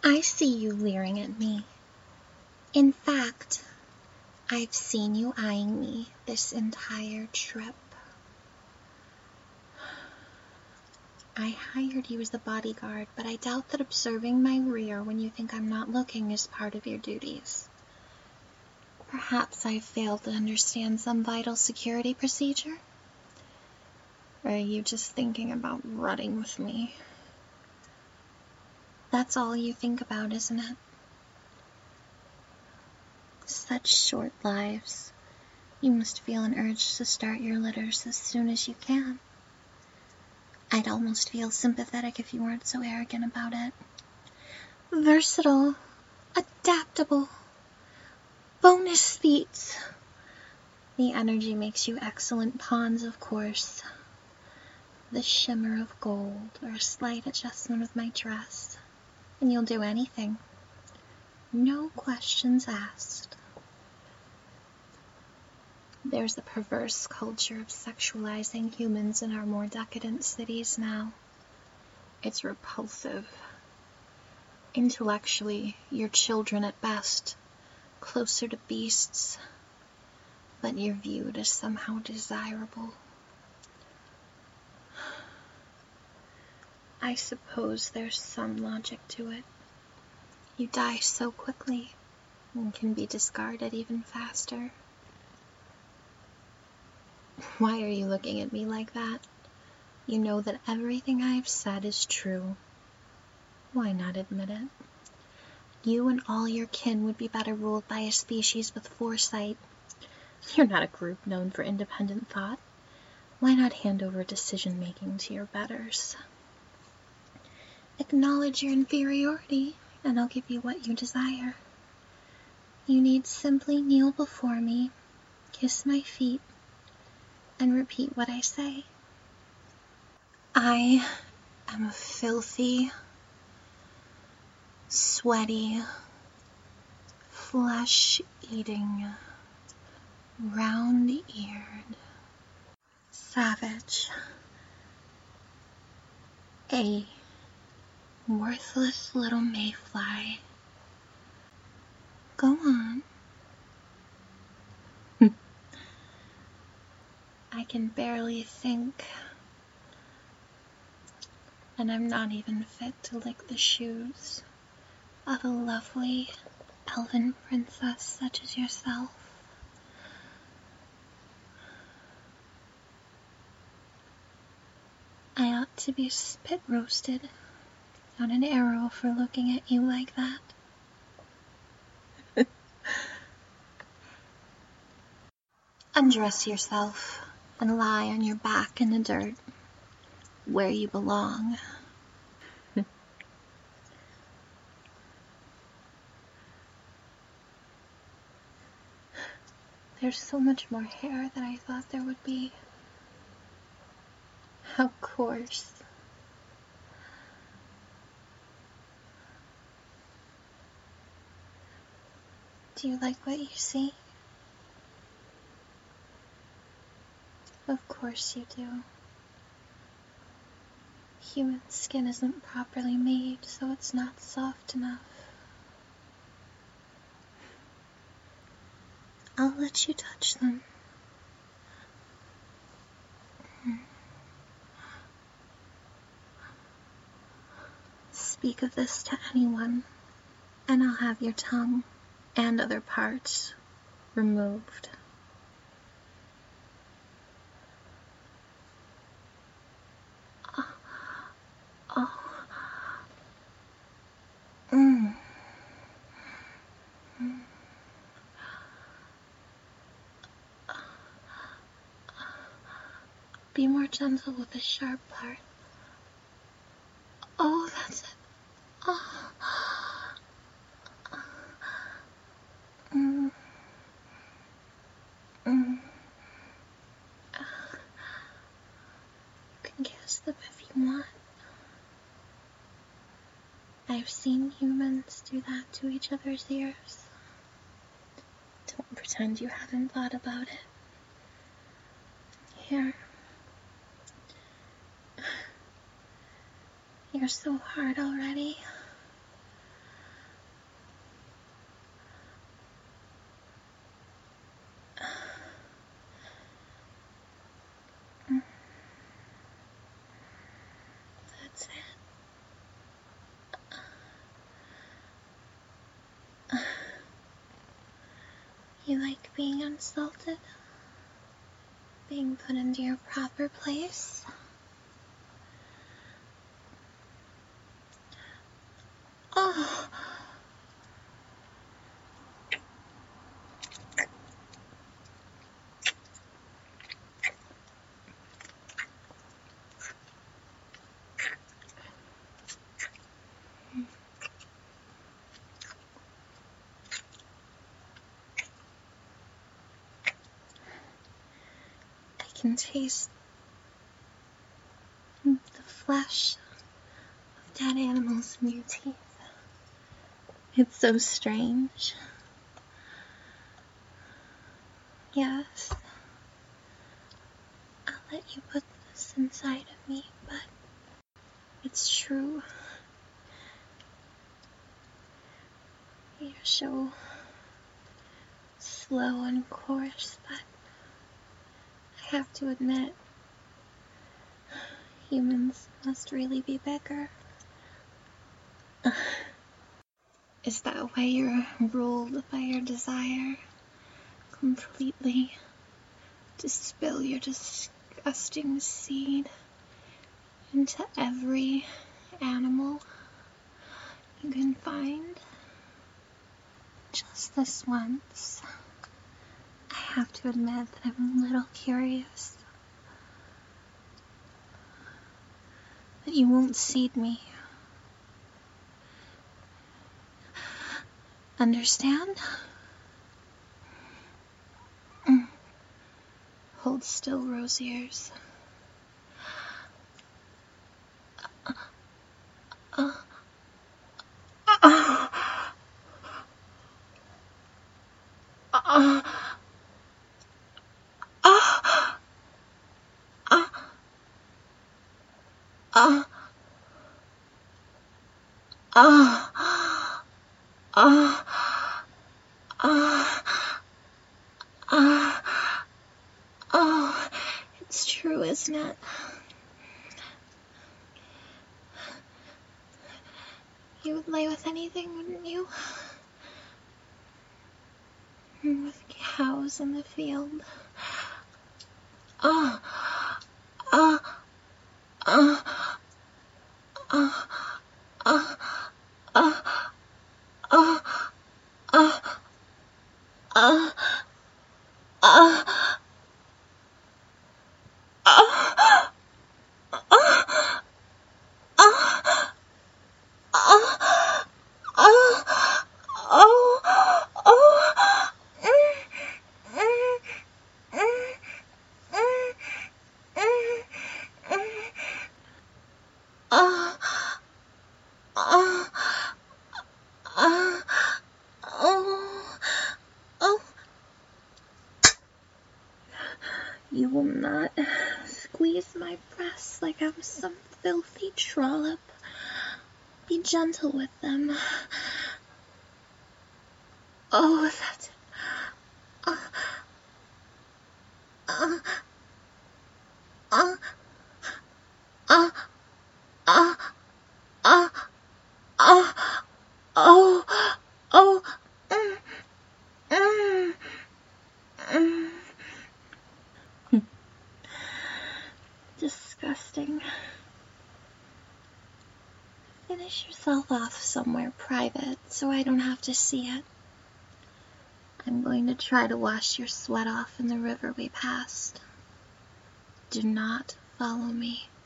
I see you leering at me. In fact, I've seen you eyeing me this entire trip. I hired you as a bodyguard, but I doubt that observing my rear when you think I'm not looking is part of your duties. Perhaps I've failed to understand some vital security procedure? Or are you just thinking about rutting with me? That's all you think about, isn't it? Such short lives. You must feel an urge to start your litters as soon as you can. I'd almost feel sympathetic if you weren't so arrogant about it. Versatile, adaptable, bonus feats. The energy makes you excellent pawns, of course. The shimmer of gold or a slight adjustment of my dress, and you'll do anything. No questions asked. There's a perverse culture of sexualizing humans in our more decadent cities now. It's repulsive. Intellectually, you're children at best, closer to beasts, but you're viewed as somehow desirable. I suppose there's some logic to it. You die so quickly and can be discarded even faster. Why are you looking at me like that? You know that everything I've said is true. Why not admit it? You and all your kin would be better ruled by a species with foresight. You're not a group known for independent thought. Why not hand over decision-making to your betters? Acknowledge your inferiority, and I'll give you what you desire. You need simply kneel before me, kiss my feet, and repeat what I say. I am a filthy, sweaty, flesh-eating, round-eared savage. A worthless little mayfly. Go on. I can barely think, and I'm not even fit to lick the shoes of a lovely elven princess such as yourself. I ought to be spit roasted on an arrow for looking at you like that. Undress yourself and lie on your back in the dirt, where you belong. There's so much more hair than I thought there would be. How coarse. Do you like what you see? Of course you do. Human skin isn't properly made, so it's not soft enough. I'll let you touch them. Speak of this to anyone, and I'll have your tongue and other parts removed. Be more gentle with the sharp part. Oh, that's it. Oh. You can kiss them if you want. I've seen humans do that to each other's ears. Don't pretend you haven't thought about it. Here. You're so hard already. You like being insulted? Being put into your proper place? Oh. I can taste the flesh of dead animals in your teeth. It's so strange. Yes, I'll let you put this inside of me, but it's true. You're so slow and coarse, but I have to admit, humans must really be bigger. Is that why you're ruled by your desire completely to spill your disgusting seed into every animal you can find? Just this once, I have to admit that I'm a little curious. That you won't seed me. Understand? Hold still, rose ears. Oh, it's true, isn't it? You would lay with anything, wouldn't you? With cows in the field. You will not squeeze my breasts like I'm some filthy trollop. Be gentle with them. Oh, that's it. Disgusting. Finish yourself off somewhere private so I don't have to see it. I'm going to try to wash your sweat off in the river we passed. Do not follow me.